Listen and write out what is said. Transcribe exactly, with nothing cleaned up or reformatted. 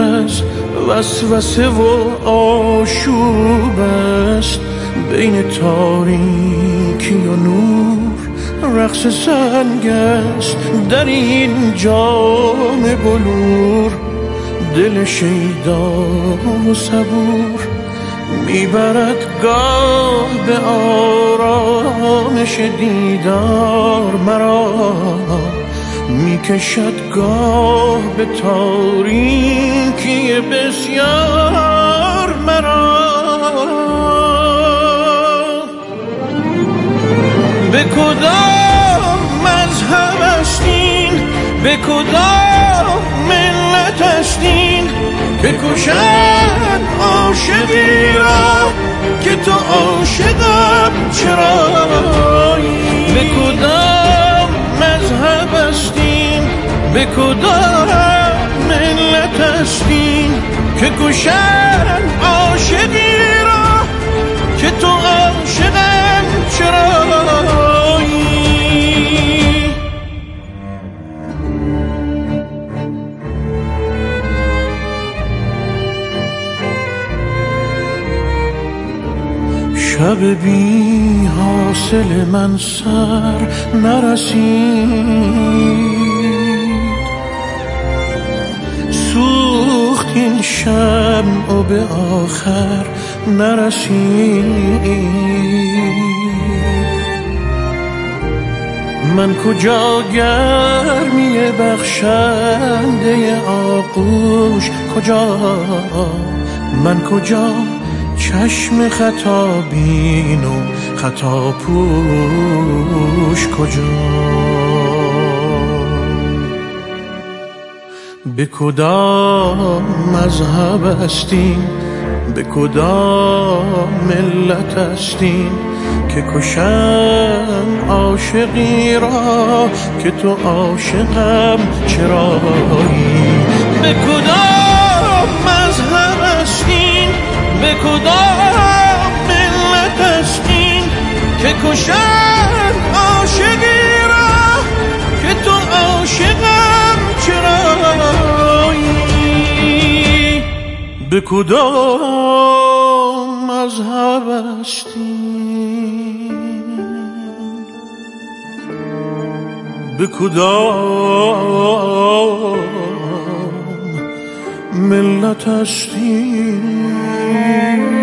از وسوسه و آشوب است، بین تاریکی و نور رقص سنگ است. در این جام بلور دل شیدا و صبور میبرد گاه به آرامش دیدار مرا، میکشد گاه به تاریکی بسیار مرا. به کدام مذهب هستین، به کدام ملت هستین که کشن عاشقی را که تو عاشقم چرایی؟ به کدام مذهب هستین، به کدام ملت هستین که کشن عاشقی را که تو عاشقم چرایی؟ شب بی حاصل من سر نرسید، سوخت این شمع و به آخر نرسید. من کجا گرمی بخشنده آغوش، کجا من کجا چشم خطا بین و خطا پوش کجا؟ به کدام مذهب هستین، به کدام ملت هستین که کشن عاشقی را که تو عاشقم چرایی؟ به کدام مذهب هستین، به کدام ملت هستین که کشن عاشقی را که تو عاشقم چرایی؟ به کدام مذهب هستین، به کدام ملت هستین